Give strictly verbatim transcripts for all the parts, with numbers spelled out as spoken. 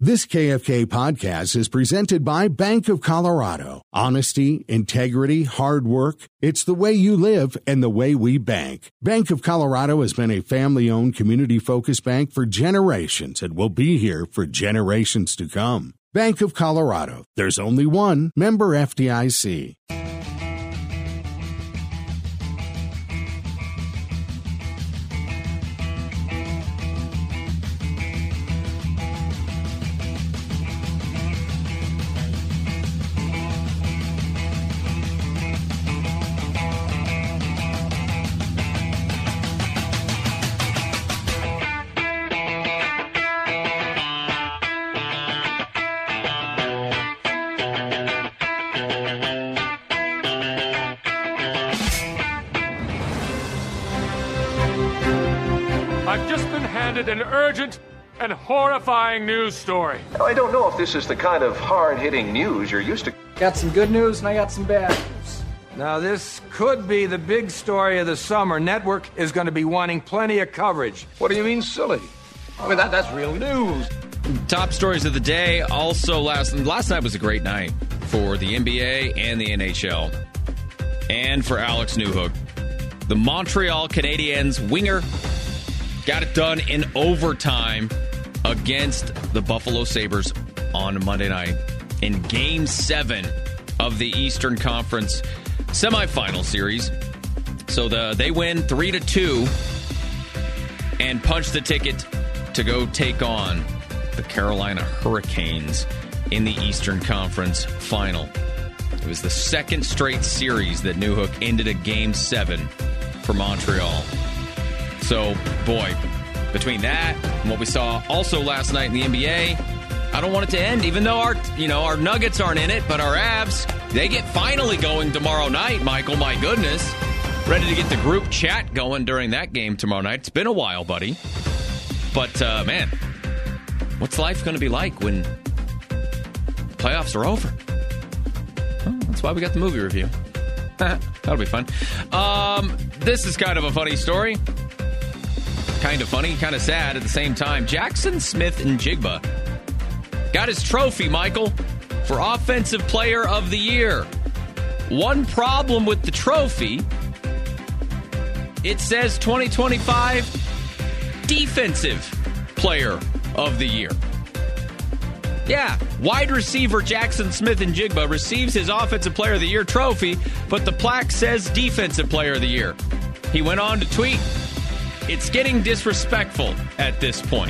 This K F K podcast is presented by Bank of Colorado. Honesty, integrity, hard work. It's the way you live and the way we bank. Bank of Colorado has been a family-owned, community-focused bank for generations and will be here for generations to come. Bank of Colorado. There's only one. Member F D I C. An urgent and horrifying news story. Now, I don't know if this is the kind of hard-hitting news you're used to. Got some good news and I got some bad news. Now, this could be the big story of the summer. Network is going to be wanting plenty of coverage. What do you mean, silly? I mean, that, that's real news. Top stories of the day. Also, last last night was a great night for the N B A and the N H L. And for Alex Newhook. The Montreal Canadiens winger got it done in overtime against the Buffalo Sabres on Monday night in Game seven of the Eastern Conference semifinal series. So the they win three to two and punch the ticket to go take on the Carolina Hurricanes in the Eastern Conference final. It was the second straight series that Newhook ended a Game seven for Montreal. So, boy, between that and what we saw also last night in the N B A, I don't want it to end, even though our, you know, our Nuggets aren't in it, but our Avs, they get finally going tomorrow night, Michael, my goodness. Ready to get the group chat going during that game tomorrow night. It's been a while, buddy. But, uh, man, what's life going to be like when the playoffs are over? Well, that's why we got the movie review. That'll be fun. Um, this is kind of a funny story. Kind of funny, kind of sad at the same time. Jackson Smith-Njigba got his trophy, Michael, for Offensive Player of the Year. One problem with the trophy, it says twenty twenty-five Defensive Player of the Year. Yeah, wide receiver Jackson Smith-Njigba receives his Offensive Player of the Year trophy, but the plaque says Defensive Player of the Year. He went on to tweet, "It's getting disrespectful at this point."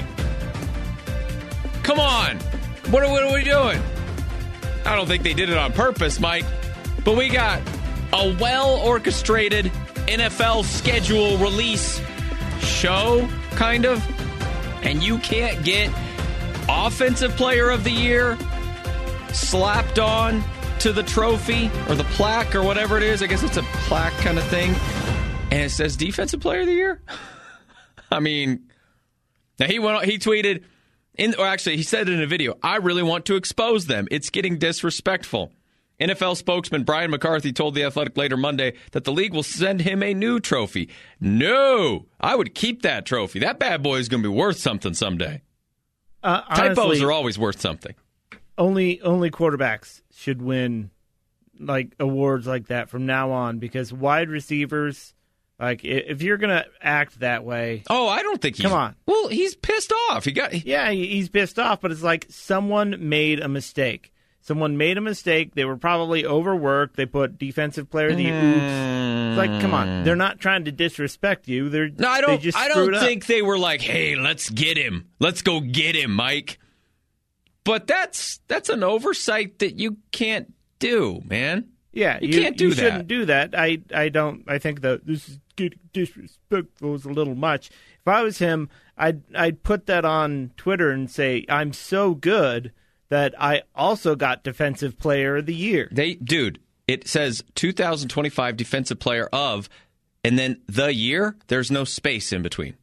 Come on. What are, what are we doing? I don't think they did it on purpose, Mike. But we got a well-orchestrated N F L schedule release show, kind of. And you can't get Offensive Player of the Year slapped on to the trophy or the plaque or whatever it is. I guess it's a plaque kind of thing. And it says Defensive Player of the Year? I mean, now he went. He tweeted, in, or actually, he said it in a video, "I really want to expose them. It's getting disrespectful." N F L spokesman Brian McCarthy told The Athletic later Monday that the league will send him a new trophy. No, I would keep that trophy. That bad boy is going to be worth something someday. Uh, honestly, typos are always worth something. Only, only quarterbacks should win like awards like that from now on, because wide receivers. Like, if you're going to act that way... Oh, I don't think he's... Come on. Well, he's pissed off. He got. He, yeah, he's pissed off, but it's like someone made a mistake. Someone made a mistake. They were probably overworked. They put defensive player of the year. Oops. It's like, come on. They're not trying to disrespect you. They're, no, I don't, they just I don't up. think they were like, hey, let's get him. Let's go get him, Mike. But that's that's an oversight that you can't do, man. Yeah, you, you can't do you that. You shouldn't do that. I, I don't. I think that this is getting disrespectful is a little much. If I was him, I'd I'd put that on Twitter and say, I'm so good that I also got Defensive Player of the Year. They, dude, it says two thousand twenty-five Defensive Player of, and then the year. There's no space in between.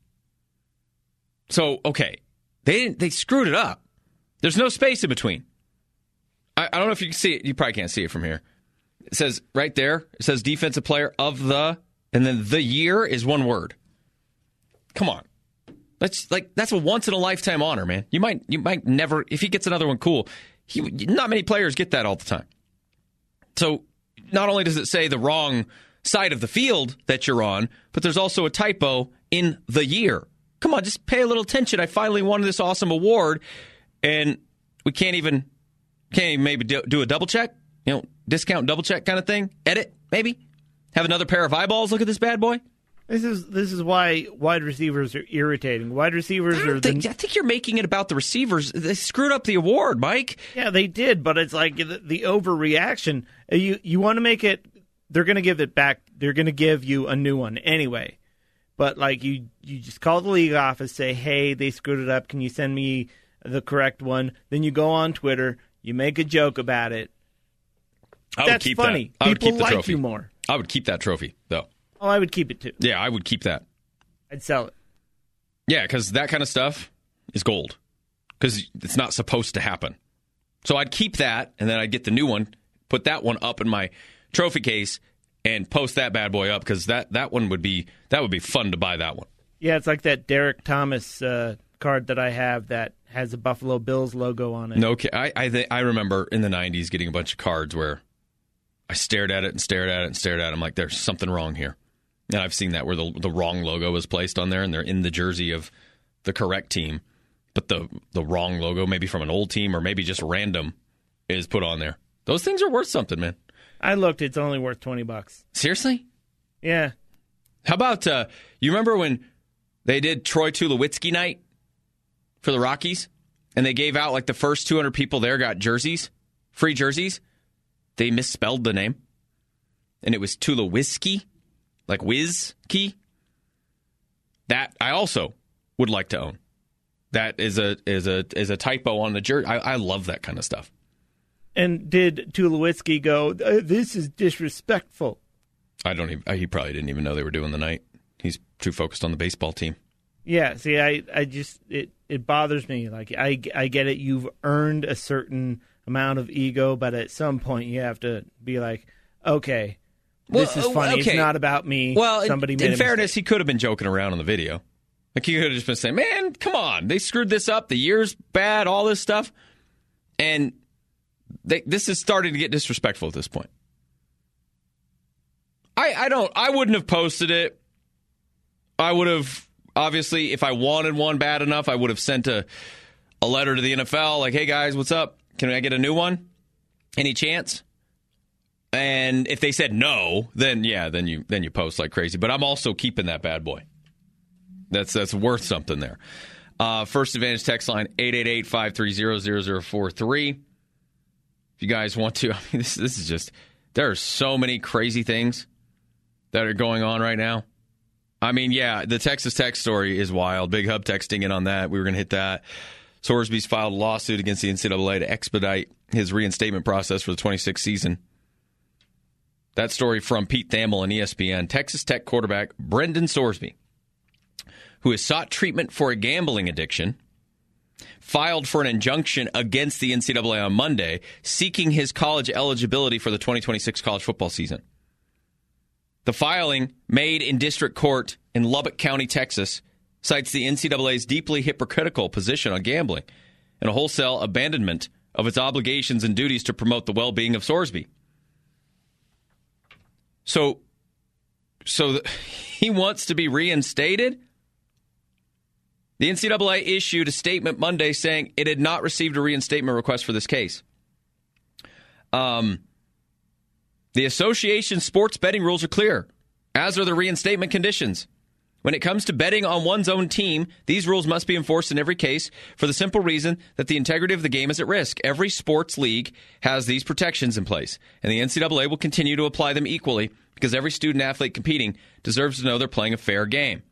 So okay, they didn't. They screwed it up. There's no space in between. I, I don't know if you can see it. You probably can't see it from here. It says right there, it says Defensive Player of the, and then the year is one word. Come on. That's like that's a once in a lifetime honor, man. You might you might never, if he gets another one, cool. He, not many players get that all the time. So not only does it say the wrong side of the field that you're on, but there's also a typo in the year. Come on, just pay a little attention. I finally won this awesome award, and we can't even can't even maybe do, do a double check, you know, discount double check kind of thing. Edit maybe have another pair of eyeballs. Look at this bad boy. This is this is why wide receivers are irritating. Wide receivers I are. Think, the, I think you're making it about the receivers. They screwed up the award, Mike. Yeah, they did, but it's like the, the overreaction. You you want to make it. They're going to give it back. They're going to give you a new one anyway. But like you, you just call the league office, say, "Hey, they screwed it up. Can you send me the correct one?" Then you go on Twitter, you make a joke about it. I would That's keep funny. That. I would People keep the like trophy. you more. I would keep that trophy, though. Oh, I would keep it too. Yeah, I would keep that. I'd sell it. Yeah, because that kind of stuff is gold. Because it's not supposed to happen. So I'd keep that, and then I'd get the new one, put that one up in my trophy case, and post that bad boy up, because that, that one would be that would be fun to buy that one. Yeah, it's like that Derek Thomas uh, card that I have that has a Buffalo Bills logo on it. No, I I, th- I remember in the nineties getting a bunch of cards where I stared at it and stared at it and stared at it. I'm like, there's something wrong here. And I've seen that where the the wrong logo was placed on there, and they're in the jersey of the correct team, but the the wrong logo, maybe from an old team or maybe just random, is put on there. Those things are worth something, man. I looked; it's only worth twenty bucks. Seriously? Yeah. How about uh, you remember when they did Troy Tulowitzki night for the Rockies, and they gave out like the first two hundred people there got jerseys, free jerseys. They misspelled the name, and it was Tulowitzki. Like Whiz-key. That I also would like to own. That is a is a is a typo on the jersey. I, I love that kind of stuff. And did Tulowitzki go, "This is disrespectful"? I don't even. He probably didn't even know they were doing the night. He's too focused on the baseball team. Yeah. See, I, I just it, it bothers me. Like I I get it. You've earned a certain amount of ego, but at some point you have to be like, okay. This Well, is funny. okay. It's not about me. Well, Somebody in, made in a fairness, mistake. he could have been joking around on the video. Like he could have just been saying, "Man, come on, they screwed this up. The year's bad, all this stuff," and they, this is starting to get disrespectful at this point. I, I don't. I wouldn't have posted it. I would have obviously, if I wanted one bad enough, I would have sent a a letter to the N F L, like, "Hey guys, what's up? Can I get a new one? Any chance?" And if they said no, then yeah, then you then you post like crazy. But I'm also keeping that bad boy. That's that's worth something there. Uh, First Advantage text line eight eight eight, five three zero, zero zero four three. If you guys want to, I mean, this this is just, there are so many crazy things that are going on right now. I mean, yeah, the Texas Tech story is wild. Big Hub texting in on that. We were going to hit that. Sorsby's filed a lawsuit against the N C double A to expedite his reinstatement process for the twenty-sixth season. That story from Pete Thamel on E S P N. Texas Tech quarterback Brendan Sorsby, who has sought treatment for a gambling addiction, filed for an injunction against the N C double A on Monday, seeking his college eligibility for the twenty twenty-six college football season. The filing, made in district court in Lubbock County, Texas, cites the N C double A's deeply hypocritical position on gambling and a wholesale abandonment of its obligations and duties to promote the well-being of Sorsby. So, so the, he wants to be reinstated? The N C double A issued a statement Monday saying it had not received a reinstatement request for this case. Um, the association's sports betting rules are clear, as are the reinstatement conditions. When it comes to betting on one's own team, these rules must be enforced in every case for the simple reason that the integrity of the game is at risk. Every sports league has these protections in place, and the N C double A will continue to apply them equally because every student-athlete competing deserves to know they're playing a fair game.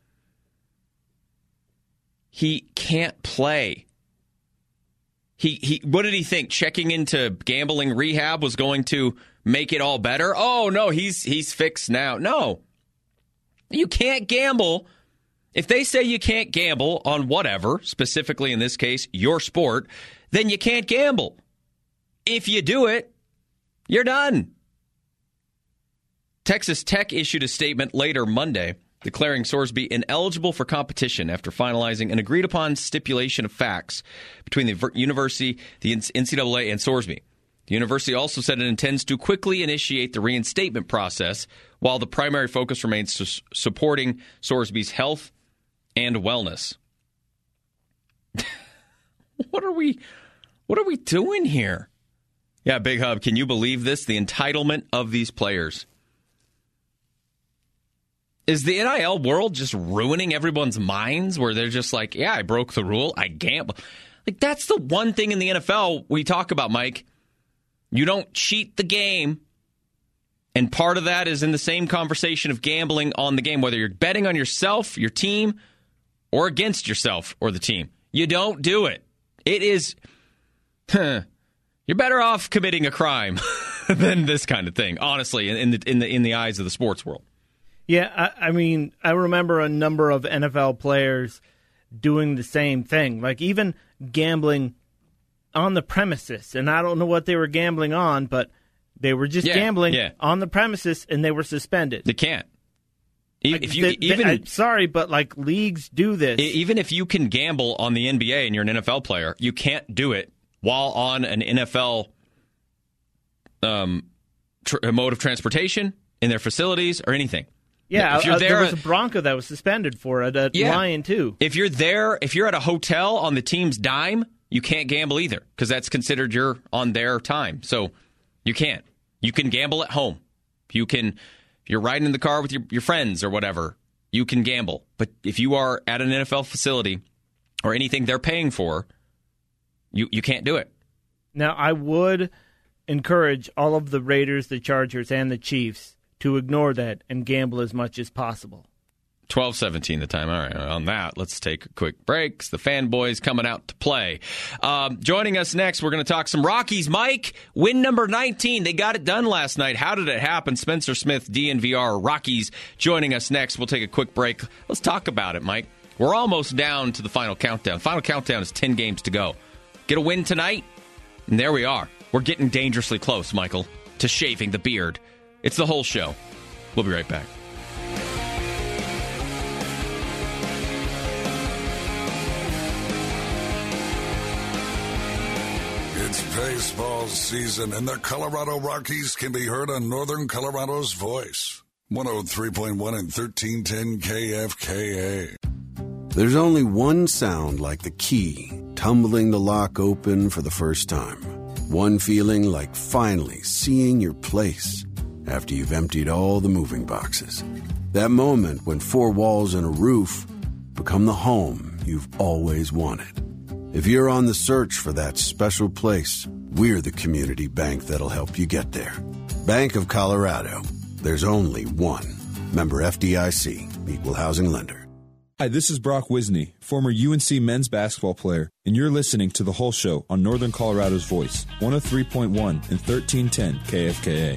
He can't play. He he. What did he think? Checking into gambling rehab was going to make it all better? Oh, no, he's he's fixed now. No. You can't gamble. If they say you can't gamble on whatever, specifically in this case, your sport, then you can't gamble. If you do it, you're done. Texas Tech issued a statement later Monday declaring Sorsby ineligible for competition after finalizing an agreed-upon stipulation of facts between the university, the N C double A, and Sorsby. The university also said it intends to quickly initiate the reinstatement process, while the primary focus remains su- supporting Sorsby's health and wellness. What are we what are we doing here? Yeah, Big Hub, can you believe this? The entitlement of these players. Is the N I L world just ruining everyone's minds where they're just like, yeah, I broke the rule, I gamble. Like, that's the one thing in the N F L we talk about, Mike. You don't cheat the game. And part of that is in the same conversation of gambling on the game, whether you're betting on yourself, your team, or against yourself or the team. You don't do it. It is, huh, you're better off committing a crime than this kind of thing, honestly, in the, in the, in the eyes of the sports world. Yeah, I, I mean, I remember a number of N F L players doing the same thing, like even gambling on the premises. And I don't know what they were gambling on, but they were just yeah, gambling yeah. on the premises, and they were suspended. They can't. If like, you, they, even they, I'm sorry, but like leagues do this. Even if you can gamble on the N B A and you're an N F L player, you can't do it while on an N F L um, tr- mode of transportation in their facilities or anything. Yeah, if you're uh, there, there was a Bronco that was suspended for it at yeah. Lion, too. If you're there, if you're at a hotel on the team's dime, you can't gamble either because that's considered you're on their time. So you can't. You can gamble at home. You can, if you're riding in the car with your, your friends or whatever, you can gamble. But if you are at an N F L facility or anything they're paying for, you, you can't do it. Now, I would encourage all of the Raiders, the Chargers, and the Chiefs to ignore that and gamble as much as possible. twelve seventeen the time. All right, on that, let's take a quick break. The fanboys coming out to play. Um, joining us next, we're going to talk some Rockies. Mike, win number nineteen. They got it done last night. How did it happen? Spencer Smith, D N V R, Rockies, joining us next. We'll take a quick break. Let's talk about it, Mike. We're almost down to the final countdown. Final countdown is ten games to go. Get a win tonight, and there we are. We're getting dangerously close, Michael, to shaving the beard. It's the whole show. We'll be right back. It's baseball season, and the Colorado Rockies can be heard on Northern Colorado's Voice. one oh three point one and thirteen ten K F K A. There's only one sound like the key tumbling the lock open for the first time. One feeling like finally seeing your place after you've emptied all the moving boxes. That moment when four walls and a roof become the home you've always wanted. If you're on the search for that special place, we're the community bank that'll help you get there. Bank of Colorado. There's only one. Member F D I C. Equal housing lender. Hi, this is Brock Wisney, former U N C men's basketball player, and you're listening to The Whole Show on Northern Colorado's Voice, one oh three point one and thirteen ten K F K A.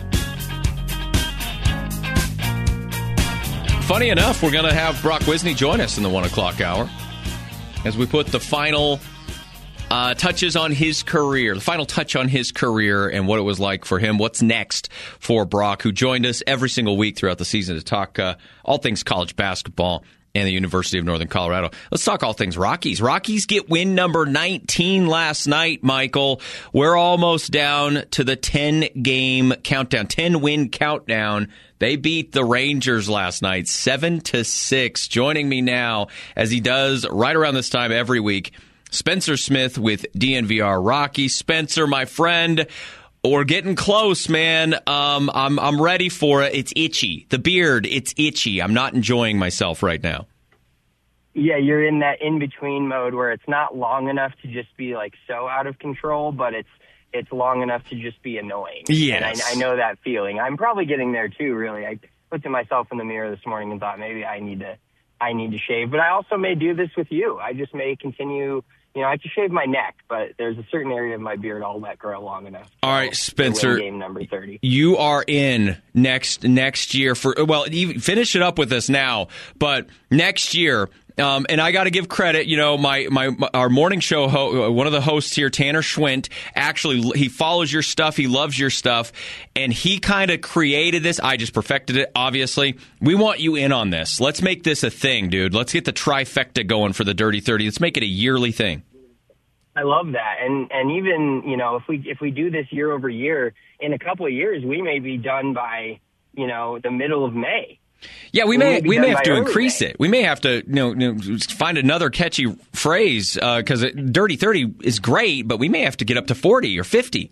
Funny enough, we're going to have Brock Wisney join us in the one o'clock hour as we put the final uh, touches on his career, the final touch on his career and what it was like for him. What's next for Brock, who joined us every single week throughout the season to talk uh, all things college basketball and the University of Northern Colorado. Let's talk all things Rockies. Rockies get win number nineteen last night, Michael. We're almost down to the ten-game countdown, ten-win countdown. They beat the Rangers last night, seven to six. Joining me now, as he does right around this time every week, Spencer Smith with D N V R Rockies. Spencer, my friend, we're getting close, man. Um, I'm I'm ready for it. It's itchy. The beard, it's itchy. I'm not enjoying myself right now. Yeah, you're in that in-between mode where it's not long enough to just be like so out of control, but it's it's long enough to just be annoying. Yes. And I, I know that feeling. I'm probably getting there too, really. I looked at myself in the mirror this morning and thought maybe I need to I need to shave. But I also may do this with you. I just may continue. You know, I have to shave my neck, but there's a certain area of my beard I'll let grow long enough. All right, Spencer, game number thirty. You are in next next year for, well, even finish it up with us now, but next year, Um, and I got to give credit, you know, my, my, my our morning show, ho- one of the hosts here, Tanner Schwint, actually, he follows your stuff. He loves your stuff. And he kind of created this. I just perfected it, obviously. We want you in on this. Let's make this a thing, dude. Let's get the trifecta going for the Dirty thirty. Let's make it a yearly thing. I love that. And and even, you know, if we if we do this year over year, in a couple of years, we may be done by, you know, the middle of May. Yeah, we, we may we may have to increase May. it. We may have to you know, you know find another catchy phrase because uh, Dirty thirty is great, but we may have to get up to forty or fifty.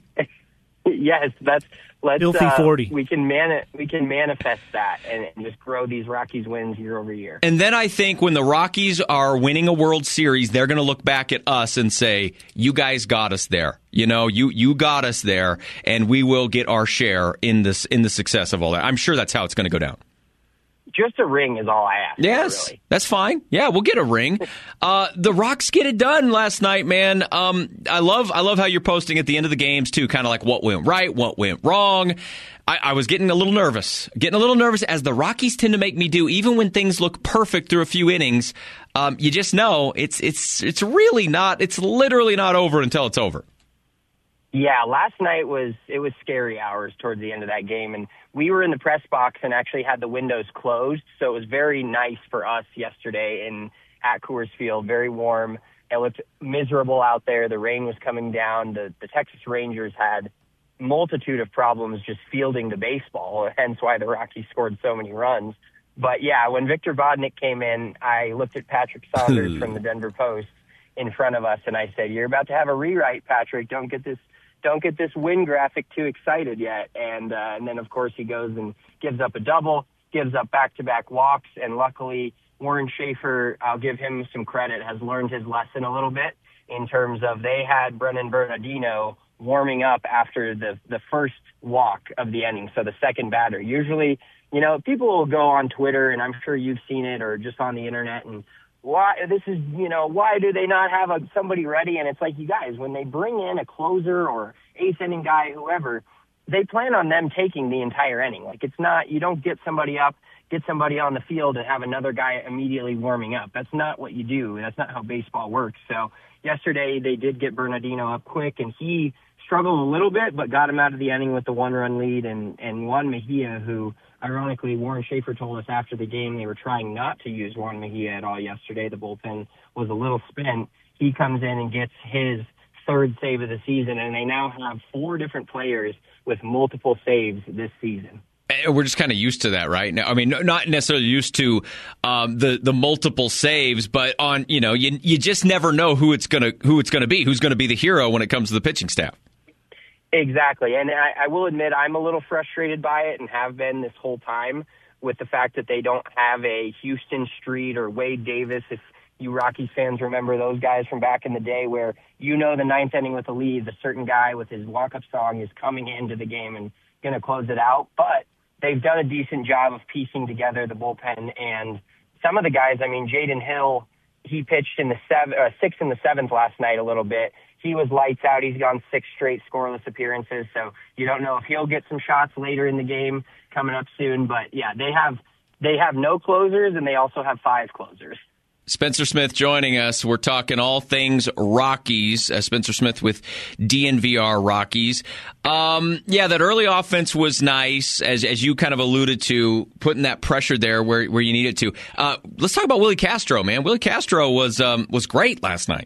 Yes, that's let's Filthy uh, forty. We can mani- we can manifest that and, and just grow these Rockies wins year over year. And then I think when the Rockies are winning a World Series, they're going to look back at us and say, "You guys got us there. You know, you you got us there, and we will get our share in this in the success of all that." I'm sure that's how it's going to go down. Just a ring is all I ask. Yes, really. That's fine. Yeah, we'll get a ring. Uh, the Rocks get it done last night, man. Um, I love I love how you're posting at the end of the games, too, kind of like what went right, what went wrong. I, I was getting a little nervous, getting a little nervous, as the Rockies tend to make me do, even when things look perfect through a few innings. Um, you just know it's it's it's really not, it's literally not over until it's over. Yeah, last night was it was scary hours towards the end of that game, and we were in the press box and actually had the windows closed, so it was very nice for us yesterday in at Coors Field. Very warm. It looked miserable out there. The rain was coming down. The the Texas Rangers had multitude of problems just fielding the baseball, hence why the Rockies scored so many runs. But yeah, when Victor Vodnik came in, I looked at Patrick Saunders from the Denver Post in front of us, and I said, "You're about to have a rewrite, Patrick. Don't get this." Don't get this win graphic too excited yet. And uh, and then, of course, he goes and gives up a double, gives up back-to-back walks. And luckily, Warren Schaefer, I'll give him some credit, has learned his lesson a little bit in terms of they had Brennan Bernardino warming up after the, the first walk of the inning, so the second batter. Usually, you know, people will go on Twitter, and I'm sure you've seen it, or just on the internet, and why this is, you know, why do they not have a, somebody ready? And it's like, you guys, when they bring in a closer or eighth inning guy, whoever, they plan on them taking the entire inning. Like, it's not, you don't get somebody up, get somebody on the field and have another guy immediately warming up. That's not what you do. That's not how baseball works. So yesterday they did get Bernardino up quick, and he struggled a little bit, but got him out of the inning with the one-run lead. And, and Juan Mejia, who, ironically, Warren Schaefer told us after the game they were trying not to use Juan Mejia at all yesterday. The bullpen was a little spent. He comes in and gets his third save of the season, and they now have four different players with multiple saves this season. We're just kind of used to that, right? Now, I mean, not necessarily used to um, the the multiple saves, but on you know, you you just never know who it's gonna who it's gonna be, who's gonna be the hero when it comes to the pitching staff. Exactly. And I, I will admit I'm a little frustrated by it, and have been this whole time, with the fact that they don't have a Houston Street or Wade Davis. If you Rockies fans remember those guys from back in the day, where, you know, the ninth inning with the lead, the certain guy with his walk-up song is coming into the game and going to close it out. But they've done a decent job of piecing together the bullpen. And some of the guys, I mean, Jaden Hill, he pitched in the seven, uh, sixth and the seventh last night a little bit. He was lights out. He's gone six straight scoreless appearances, so you don't know if he'll get some shots later in the game coming up soon. But yeah, they have they have no closers, and they also have five closers. Spencer Smith joining us. We're talking all things Rockies. Uh, Spencer Smith with D N V R Rockies. Um, yeah, that early offense was nice, as as you kind of alluded to, putting that pressure there where where you needed to. Uh, let's talk about Willie Castro, man. Willie Castro was um, was great last night.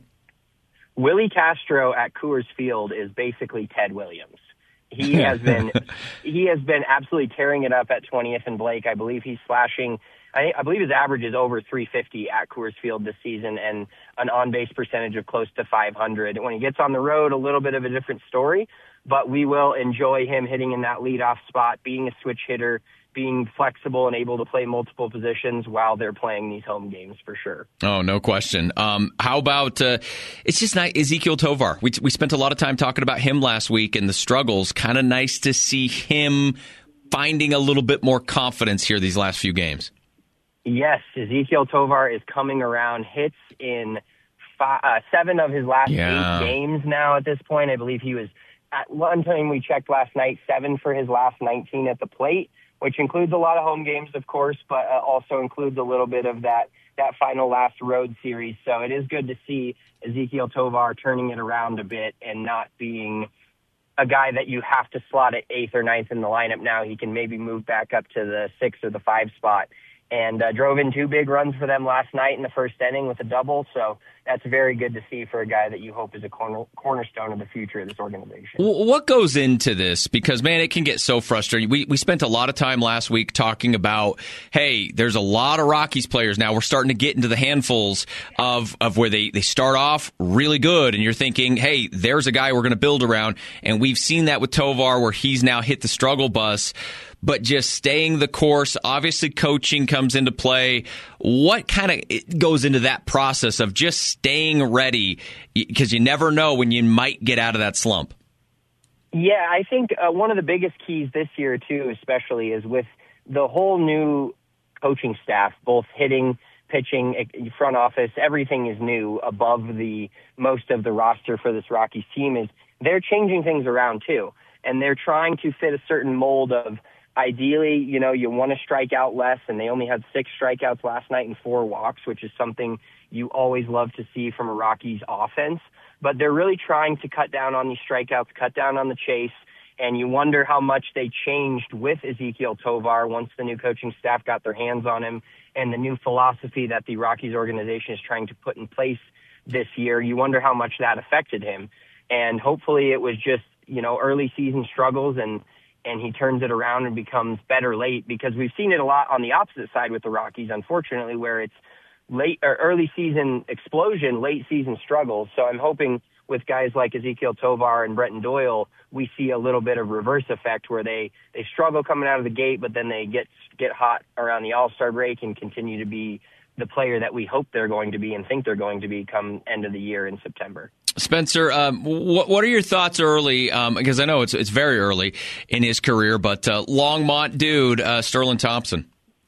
Willie Castro at Coors Field is basically Ted Williams. He has been he has been absolutely tearing it up at twentieth and Blake. I believe he's slashing. I, I believe his average is over three fifty at Coors Field this season, and an on-base percentage of close to five hundred. When he gets on the road, a little bit of a different story, but we will enjoy him hitting in that leadoff spot, being a switch hitter, being flexible and able to play multiple positions while they're playing these home games for sure. Oh, no question. Um, how about, uh, it's just nice, Ezequiel Tovar. We, we spent a lot of time talking about him last week and the struggles. Kind of nice to see him finding a little bit more confidence here these last few games. Yes, Ezequiel Tovar is coming around. Hits in five, uh, seven of his last yeah. eight games now at this point. I believe he was, at one time we checked last night, seven for his last nineteen at the plate. which includes a lot of home games, of course, but uh, also includes a little bit of that that final last road series. So it is good to see Ezequiel Tovar turning it around a bit and not being a guy that you have to slot at eighth or ninth in the lineup now. He can maybe move back up to the sixth or the five spot. And uh, drove in two big runs for them last night in the first inning with a double. So that's very good to see for a guy that you hope is a corner, cornerstone of the future of this organization. What goes into this? Because, man, it can get so frustrating. We we spent a lot of time last week talking about, hey, there's a lot of Rockies players now. We're starting to get into the handfuls of, of where they, they start off really good, and you're thinking, hey, there's a guy we're going to build around. And we've seen that with Tovar where he's now hit the struggle bus. But just staying the course, obviously coaching comes into play. What kind of goes into that process of just staying ready? Because you never know when you might get out of that slump. Yeah, I think uh, one of the biggest keys this year, too, especially, is with the whole new coaching staff, both hitting, pitching, front office, everything is new above the most of the roster for this Rockies team. Is they're changing things around, too. And they're trying to fit a certain mold of, ideally, you know, you want to strike out less, and they only had six strikeouts last night and four walks, which is something you always love to see from a Rockies offense. But they're really trying to cut down on these strikeouts, cut down on the chase, and you wonder how much they changed with Ezequiel Tovar once the new coaching staff got their hands on him and the new philosophy that the Rockies organization is trying to put in place this year. You wonder how much that affected him. And hopefully it was just, you know, early season struggles and and he turns it around and becomes better late, because we've seen it a lot on the opposite side with the Rockies, unfortunately, where it's late or early season explosion, late season struggles. So I'm hoping with guys like Ezequiel Tovar and Brenton Doyle, we see a little bit of reverse effect where they, they struggle coming out of the gate, but then they get get hot around the All-Star break and continue to be the player that we hope they're going to be and think they're going to be come end of the year in September. Spencer, um, what, what are your thoughts early? Um, because I know it's it's very early in his career, but uh, Longmont dude, uh, Sterling Thompson.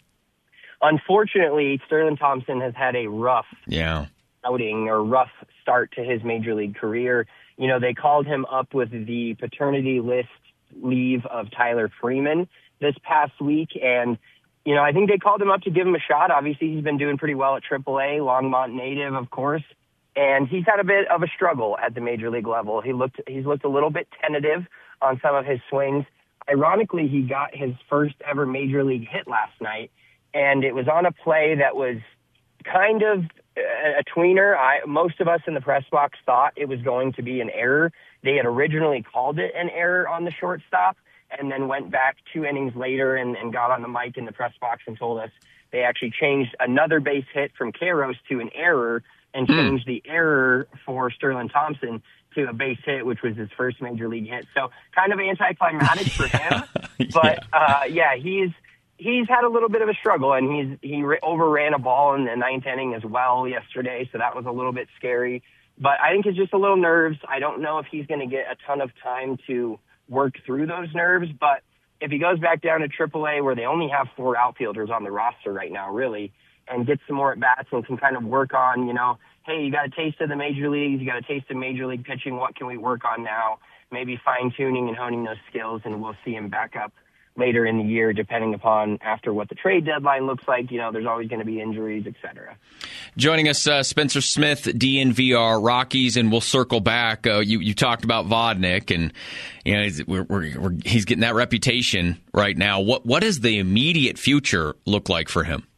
Unfortunately, Sterling Thompson has had a rough yeah. outing or rough start to his major league career. You know, they called him up with the paternity list leave of Tyler Freeman this past week, and you know, I think they called him up to give him a shot. Obviously, he's been doing pretty well at triple A, Longmont native, of course. And he's had a bit of a struggle at the major league level. He looked, he's looked a little bit tentative on some of his swings. Ironically, he got his first ever major league hit last night, and it was on a play that was kind of a tweener. I, most of us in the press box thought it was going to be an error. They had originally called it an error on the shortstop, and then went back two innings later and, and got on the mic in the press box and told us they actually changed another base hit from Kairos to an error, and changed the error for Sterling Thompson to a base hit, which was his first major league hit. So kind of anticlimactic for him. But, yeah. Uh, yeah, he's he's had a little bit of a struggle, and he's he re- overran a ball in the ninth inning as well yesterday, so that was a little bit scary. But I think it's just a little nerves. I don't know if he's going to get a ton of time to work through those nerves, but if he goes back down to triple A, where they only have four outfielders on the roster right now, really, and get some more at-bats and can kind of work on, you know, hey, you got a taste of the major leagues, you got a taste of major league pitching, what can we work on now? Maybe fine-tuning and honing those skills, and we'll see him back up later in the year, depending upon after what the trade deadline looks like. You know, there's always going to be injuries, et cetera. Joining us, uh, Spencer Smith, D N V R Rockies, and we'll circle back. Uh, you, you talked about Vodnik, and you know he's, we're, we're, we're, he's getting that reputation right now. What what does the immediate future look like for him?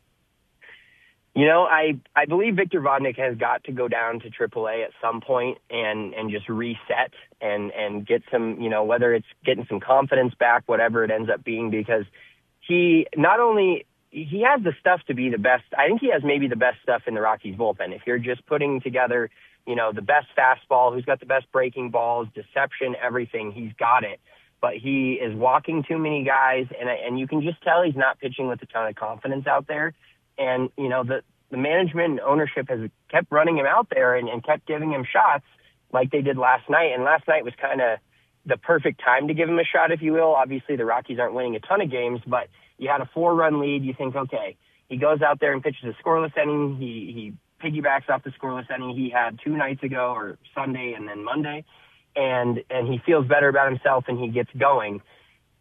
You know, I, I believe Victor Vodnik has got to go down to triple A at some point and, and just reset and, and get some, you know, whether it's getting some confidence back, whatever it ends up being, because he not only, he has the stuff to be the best. I think he has maybe the best stuff in the Rockies bullpen. If you're just putting together, you know, the best fastball, who's got the best breaking balls, deception, everything, he's got it. But he is walking too many guys, and and you can just tell he's not pitching with a ton of confidence out there. And, you know, the, the management and ownership has kept running him out there and, and kept giving him shots like they did last night. And last night was kind of the perfect time to give him a shot, if you will. Obviously, the Rockies aren't winning a ton of games, but you had a four-run lead. You think, okay, he goes out there and pitches a scoreless inning. He, he piggybacks off the scoreless inning he had two nights ago, or Sunday and then Monday, and, and he feels better about himself and he gets going.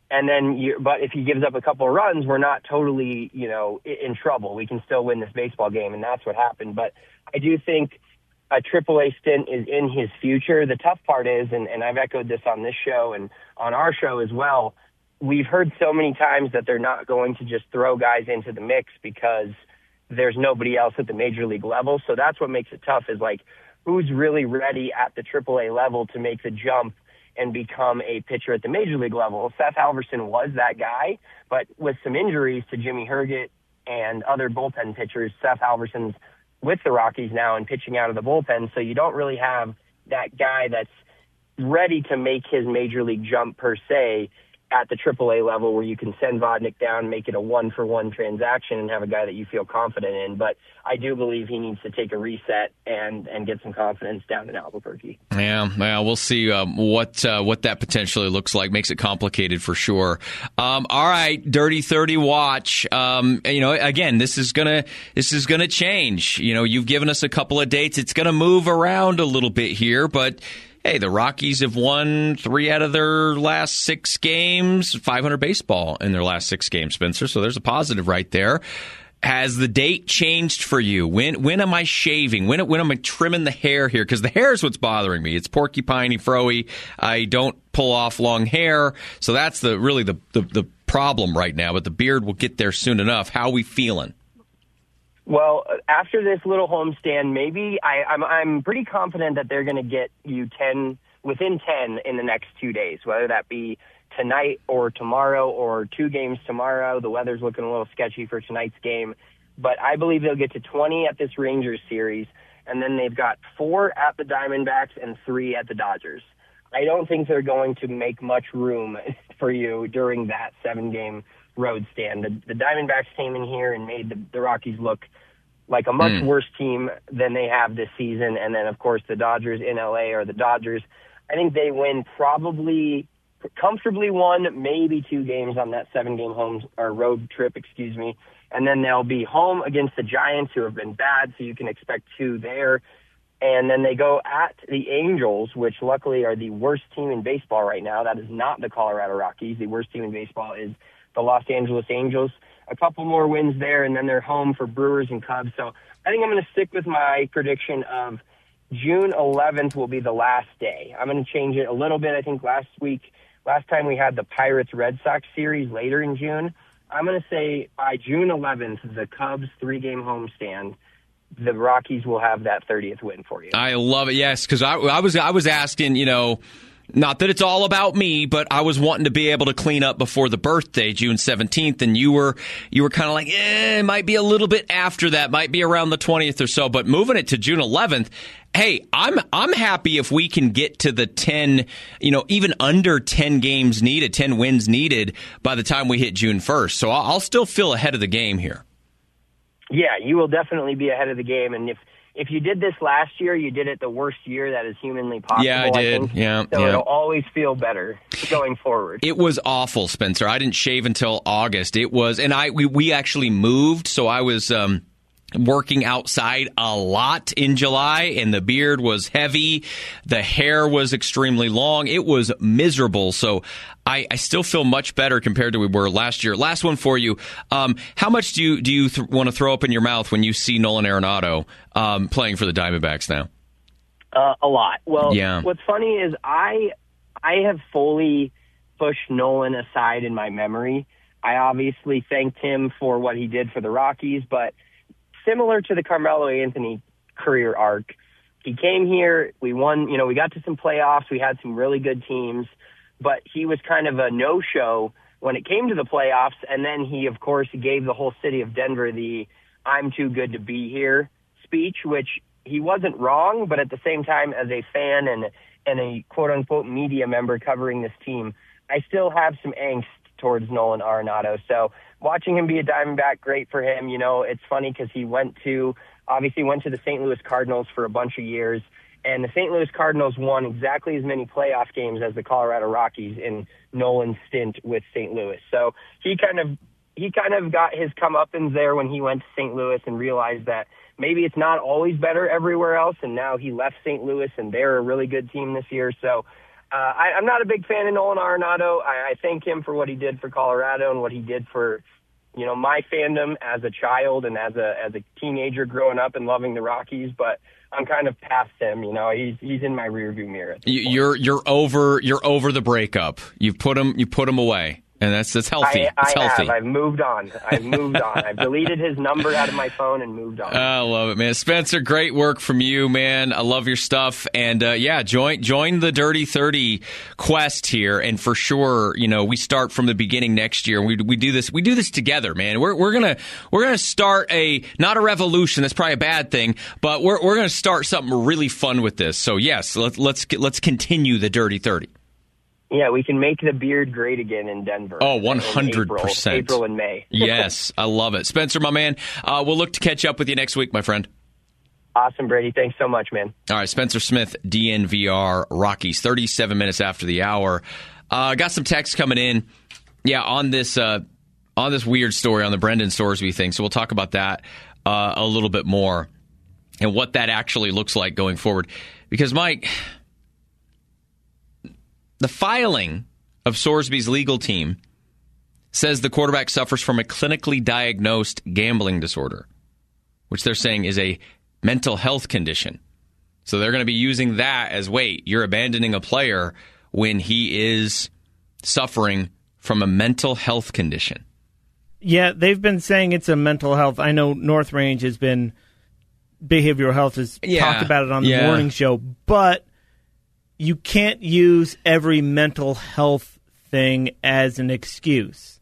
And then, you, but if he gives up a couple of runs, we're not totally, you know, in, in trouble. We can still win this baseball game, and that's what happened. But I do think a triple A stint is in his future. The tough part is, and, and I've echoed this on this show and on our show as well, we've heard so many times that they're not going to just throw guys into the mix because there's nobody else at the major league level. So that's what makes it tough is, like, who's really ready at the triple A level to make the jump and become a pitcher at the major league level. Seth Halverson was that guy, but with some injuries to Jimmy Herget and other bullpen pitchers, Seth Halverson's with the Rockies now and pitching out of the bullpen, so you don't really have that guy that's ready to make his major league jump per se at the triple A level where you can send Vodnik down, make it a one-for-one transaction, and have a guy that you feel confident in. But I do believe he needs to take a reset and, and get some confidence down in Albuquerque. Yeah, well, we'll see um, what uh, what that potentially looks like. Makes it complicated for sure. Um, all right, Dirty thirty watch. Um, you know, again, this is gonna this is gonna change. You know, you've given us a couple of dates. It's gonna move around a little bit here, but hey, the Rockies have won three out of their last six games, five hundred baseball in their last six games, Spencer. So there's a positive right there. Has the date changed for you? When when am I shaving? When when am I trimming the hair here? Because the hair is what's bothering me. It's porcupiney, froey. I don't pull off long hair, so that's the really the, the the problem right now. But the beard will get there soon enough. How are we feeling? Well, after this little homestand, maybe I, I'm I'm pretty confident that they're going to get you ten within ten in the next two days, whether that be tonight or tomorrow or two games tomorrow. The weather's looking a little sketchy for tonight's game, but I believe they'll get to twenty at this Rangers series, and then they've got four at the Diamondbacks and three at the Dodgers. I don't think they're going to make much room for you during that seven-game road stand. The, the Diamondbacks came in here and made the, the Rockies look like a much mm. worse team than they have this season. And then, of course, the Dodgers in L A are the Dodgers. I think they win probably comfortably one, maybe two games on that seven-game home or road trip, excuse me. And then they'll be home against the Giants, who have been bad, so you can expect two there. And then they go at the Angels, which luckily are the worst team in baseball right now. That is not the Colorado Rockies. The worst team in baseball is the Los Angeles Angels. A couple more wins there, and then they're home for Brewers and Cubs. So I think I'm going to stick with my prediction of June eleventh will be the last day. I'm going to change it a little bit. I think last week, last time we had the Pirates-Red Sox series later in June. I'm going to say by June eleventh, the Cubs three-game homestand, the Rockies will have that thirtieth win for you. I love it, yes, because I, I was I was asking, you know, not that it's all about me, but I was wanting to be able to clean up before the birthday, June seventeenth, and you were you were kind of like, eh, it might be a little bit after that, might be around the twentieth or so, but moving it to June eleventh, hey, I'm I'm happy if we can get to the ten, you know, even under ten games needed, ten wins needed by the time we hit June first. So I'll still feel ahead of the game here. Yeah, you will definitely be ahead of the game, and if If you did this last year, you did it the worst year that is humanly possible. Yeah, I did. I think. Yeah, so yeah. It'll always feel better going forward. It was awful, Spencer. I didn't shave until August. It was, and I we, we actually moved, so I was um, working outside a lot in July, and the beard was heavy. The hair was extremely long. It was miserable. So I, I still feel much better compared to we were last year. Last one for you. Um, how much do you do you th- want to throw up in your mouth when you see Nolan Arenado um, playing for the Diamondbacks now? Uh, a lot. Well, yeah. What's funny is I I have fully pushed Nolan aside in my memory. I obviously thanked him for what he did for the Rockies, but similar to the Carmelo Anthony career arc, he came here, we won, you know, we got to some playoffs, we had some really good teams, but he was kind of a no-show when it came to the playoffs, and then he, of course, gave the whole city of Denver the I'm too good to be here speech, which he wasn't wrong, but at the same time, as a fan and, and a quote-unquote media member covering this team, I still have some angst towards Nolan Arenado. So watching him be a Diamondback, great for him. You know, it's funny because he went to, obviously went to the Saint Louis Cardinals for a bunch of years, and the Saint Louis Cardinals won exactly as many playoff games as the Colorado Rockies in Nolan's stint with Saint Louis. So he kind of he kind of got his comeuppance there when he went to Saint Louis and realized that maybe it's not always better everywhere else, and now he left Saint Louis, and they're a really good team this year. So uh, I, I'm not a big fan of Nolan Arenado. I, I thank him for what he did for Colorado and what he did for, you know, my fandom as a child and as a as a teenager growing up and loving the Rockies. But I'm kind of past him. You know, he's he's in my rearview mirror. You're you're over you're over the breakup. You've put him you put him away. And that's that's healthy. I, it's I healthy. have. I've moved on. I've moved on. I've deleted his number out of my phone and moved on. I love it, man. Spencer, great work from you, man. I love your stuff. And uh, yeah, join join the Dirty thirty quest here. And for sure, you know, we start from the beginning next year. We we do this we do this together, man. We're we're gonna we're gonna start a not a revolution. That's probably a bad thing, but we're we're gonna start something really fun with this. So yes, let's let's let's continue the Dirty thirty. Yeah, we can make the beard great again in Denver. Oh, one hundred percent. April, April and May. Yes, I love it. Spencer, my man, uh, we'll look to catch up with you next week, my friend. Awesome, Brady. Thanks so much, man. All right, Spencer Smith, D N V R Rockies, thirty-seven minutes after the hour. Uh, got some texts coming in, yeah, on this uh, on this weird story on the Brendan Sorsby thing. So we'll talk about that uh, a little bit more and what that actually looks like going forward. Because, Mike, the filing of Sorsby's legal team says the quarterback suffers from a clinically diagnosed gambling disorder, which they're saying is a mental health condition. So they're going to be using that as, wait, you're abandoning a player when he is suffering from a mental health condition. Yeah, they've been saying it's a mental health. I know North Range has been, behavioral health has yeah. talked about it on the yeah. morning show, but you can't use every mental health thing as an excuse.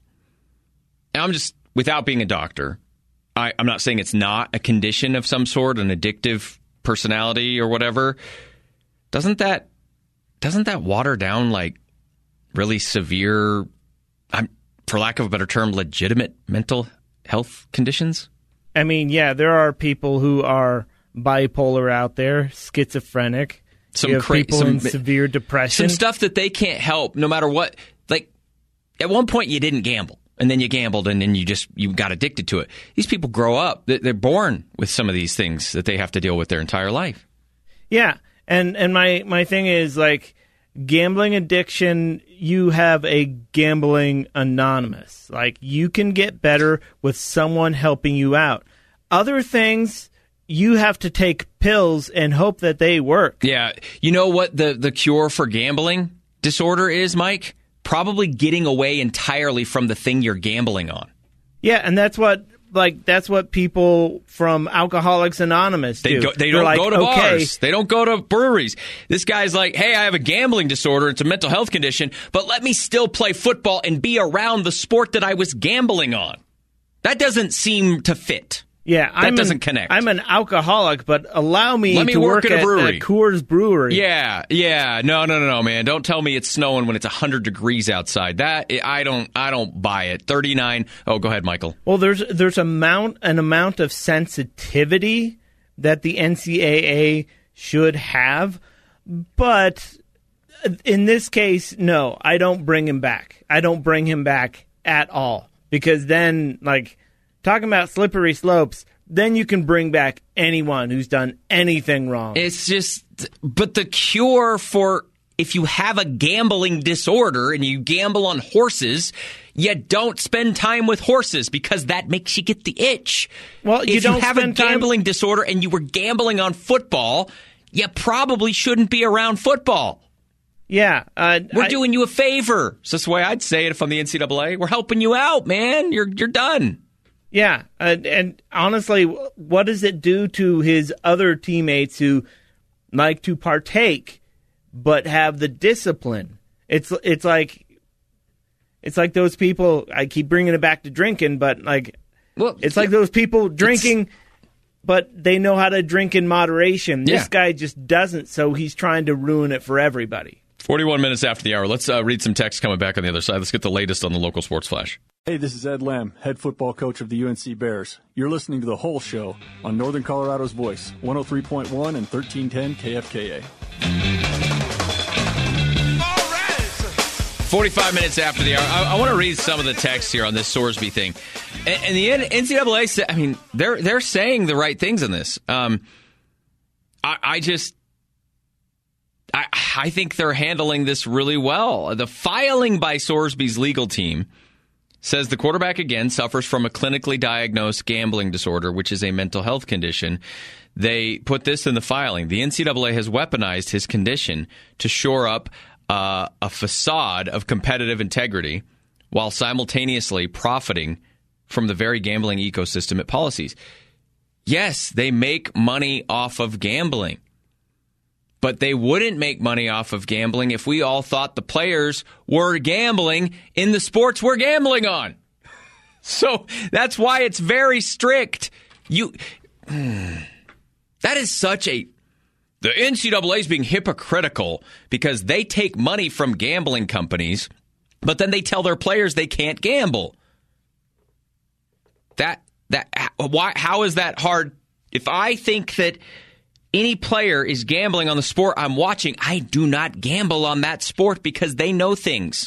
I'm just, without being a doctor, I, I'm not saying it's not a condition of some sort, an addictive personality or whatever. Doesn't that doesn't that water down like really severe, I'm, for lack of a better term, legitimate mental health conditions? I mean, yeah, there are people who are bipolar out there, schizophrenic. Some you have cra- people some, in severe depression. Some stuff that they can't help no matter what. Like, at one point you didn't gamble, and then you gambled, and then you just you got addicted to it. These people grow up. They're born with some of these things that they have to deal with their entire life. Yeah, and, and my, my thing is, like, gambling addiction, you have a gambling anonymous. Like, you can get better with someone helping you out. Other things, you have to take pills and hope that they work. Yeah. You know what the, the cure for gambling disorder is, Mike? Probably getting away entirely from the thing you're gambling on. Yeah, and that's what like that's what people from Alcoholics Anonymous do. They, go, they don't like, go to okay. bars. They don't go to breweries. This guy's like, hey, I have a gambling disorder. It's a mental health condition, but let me still play football and be around the sport that I was gambling on. That doesn't seem to fit. Yeah, that I'm doesn't an, connect. I'm an alcoholic, but allow me, Let me to work, work at a at, brewery. at Coors Brewery. Yeah, yeah. No, no, no, no, man. Don't tell me it's snowing when it's one hundred degrees outside. That I don't I don't buy it. thirty-nine. Oh, go ahead, Michael. Well, there's there's amount an amount of sensitivity that the N C double A should have, but in this case, no, I don't bring him back. I don't bring him back at all, because then, like, talking about slippery slopes, then you can bring back anyone who's done anything wrong. It's just, but the cure for, if you have a gambling disorder and you gamble on horses, you don't spend time with horses because that makes you get the itch. Well, you if don't you have a spend time- gambling disorder and you were gambling on football, you probably shouldn't be around football. Yeah. Uh, We're I, doing you a favor. So that's the way I'd say it if I'm the N C double A. We're helping you out, man. You're you're done. Yeah, uh, and honestly, what does it do to his other teammates who like to partake but have the discipline? It's it's like it's like those people. I keep bringing it back to drinking, but like well, it's like those people drinking, but they know how to drink in moderation. This Yeah. guy just doesn't, so he's trying to ruin it for everybody. forty-one minutes after the hour. Let's uh, read some text coming back on the other side. Let's get the latest on the local sports flash. Hey, this is Ed Lamb, head football coach of the U N C Bears. You're listening to The Whole Show on Northern Colorado's Voice, one oh three point one and thirteen ten K F K A. forty-five minutes after the hour. I, I want to read some of the text here on this Sorsby thing. And, and the N C double A, I mean, they're they're saying the right things in this. Um, I, I just, I, I think they're handling this really well. The filing by Sorsby's legal team says the quarterback, again, suffers from a clinically diagnosed gambling disorder, which is a mental health condition. They put this in the filing. The N C double A has weaponized his condition to shore up uh, a facade of competitive integrity while simultaneously profiting from the very gambling ecosystem it policies. Yes, they make money off of gambling. But they wouldn't make money off of gambling if we all thought the players were gambling in the sports we're gambling on. So that's why it's very strict. You, that is such a... The N C double A is being hypocritical because they take money from gambling companies, but then they tell their players they can't gamble. That that why? How is that hard? If I think that any player is gambling on the sport I'm watching, I do not gamble on that sport because they know things.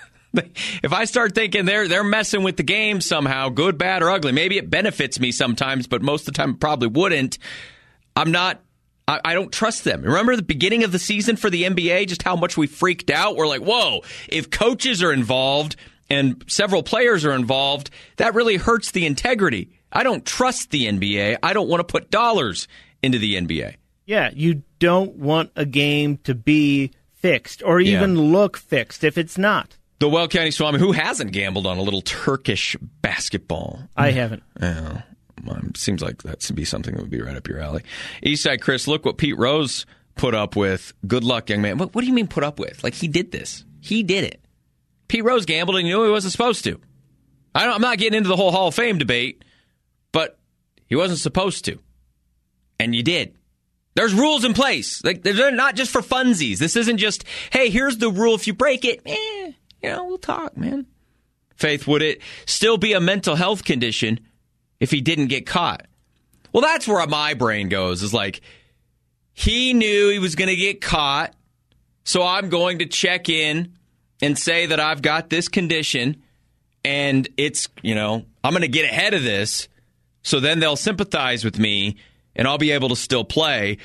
If I start thinking they're they're messing with the game somehow, good, bad, or ugly, maybe it benefits me sometimes, but most of the time it probably wouldn't. I'm not. I, I don't trust them. Remember the beginning of the season for the N B A, just how much we freaked out? We're like, whoa, if coaches are involved and several players are involved, that really hurts the integrity. I don't trust the N B A. I don't want to put dollars into the N B A. Yeah, you don't want a game to be fixed or even yeah. look fixed if it's not. The Well County Swami, who hasn't gambled on a little Turkish basketball? I haven't. Yeah, well, seems like that would be something that would be right up your alley. Eastside Chris, look what Pete Rose put up with. Good luck, young man. What, what do you mean put up with? Like, he did this. He did it. Pete Rose gambled and he knew he wasn't supposed to. I don't, I'm not getting into the whole Hall of Fame debate, but he wasn't supposed to. And you did. There's rules in place. Like, they're not just for funsies. This isn't just, hey, here's the rule. If you break it, eh, you know, we'll talk, man. Faith, would it still be a mental health condition if he didn't get caught? Well, that's where my brain goes, is like, he knew he was going to get caught, so I'm going to check in and say that I've got this condition, and it's, you know, I'm going to get ahead of this, so then they'll sympathize with me, and I'll be able to still play.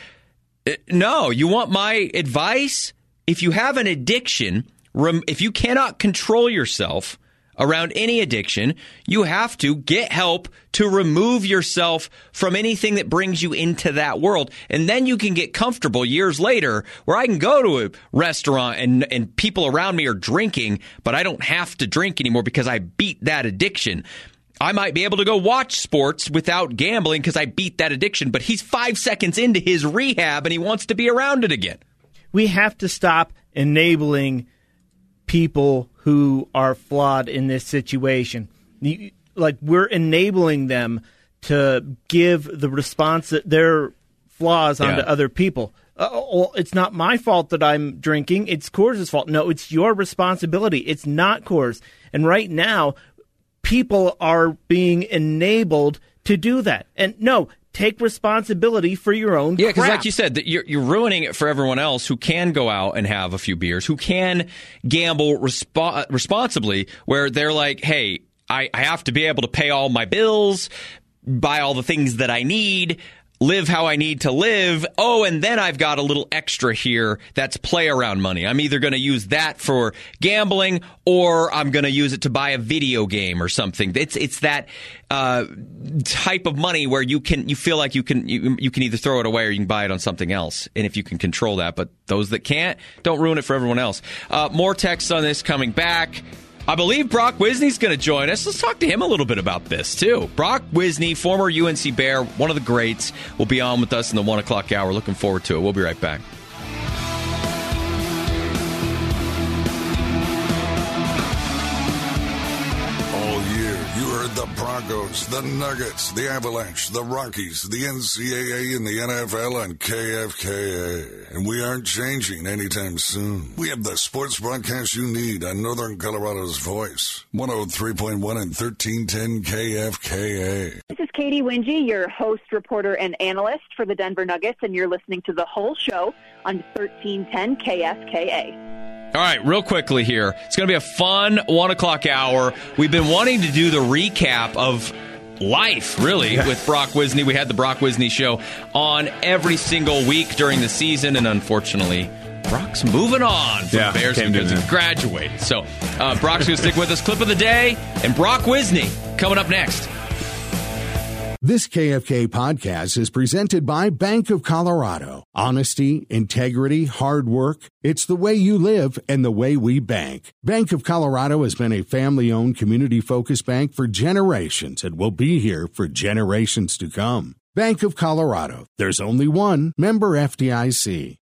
No, you want my advice? If you have an addiction, if you cannot control yourself around any addiction, you have to get help to remove yourself from anything that brings you into that world. And then you can get comfortable years later where I can go to a restaurant and, and people around me are drinking, but I don't have to drink anymore because I beat that addiction. I might be able to go watch sports without gambling because I beat that addiction, but he's five seconds into his rehab and he wants to be around it again. We have to stop enabling people who are flawed in this situation. Like, we're enabling them to give the response, their flaws onto yeah. other people. Uh, well, it's not my fault that I'm drinking. It's Coors' fault. No, it's your responsibility. It's not Coors. And right now, people are being enabled to do that. And no, take responsibility for your own Yeah, because crap. like you said, you're, you're ruining it for everyone else who can go out and have a few beers, who can gamble resp- responsibly, where they're like, hey, I, I have to be able to pay all my bills, buy all the things that I need, live how I need to live. Oh, and then I've got a little extra here that's play around money. I'm either going to use that for gambling or I'm going to use it to buy a video game or something. It's it's that uh, type of money where you can you feel like you can you, you can either throw it away or you can buy it on something else. And if you can control that, but those that can't, don't ruin it for everyone else. Uh, more texts on this coming back. I believe Brock Wisney's going to join us. Let's talk to him a little bit about this, too. Brock Wisney, former U N C Bear, one of the greats, will be on with us in the one o'clock hour. Looking forward to it. We'll be right back. All year, you heard the Broncos, the Nuggets, the Avalanche, the Rockies, the N C double A, and the N F L on K F K A. And we aren't changing anytime soon. We have the sports broadcast you need on Northern Colorado's Voice. one oh three point one and thirteen ten K F K A. This is Katie Wingy, your host, reporter, and analyst for the Denver Nuggets, and you're listening to The Whole Show on thirteen ten K F K A. All right, real quickly here. It's going to be a fun one o'clock hour. We've been wanting to do the recap of life, really, with Brock Wisney. We had the Brock Wisney Show on every single week during the season, and unfortunately, Brock's moving on from Yeah, Bears came to because an he end. graduated. So uh, Brock's going to stick with us. Clip of the day and Brock Wisney coming up next. This K F K podcast is presented by Bank of Colorado. Honesty, integrity, hard work. It's the way you live and the way we bank. Bank of Colorado has been a family-owned, community-focused bank for generations and will be here for generations to come. Bank of Colorado. There's only one. Member F D I C.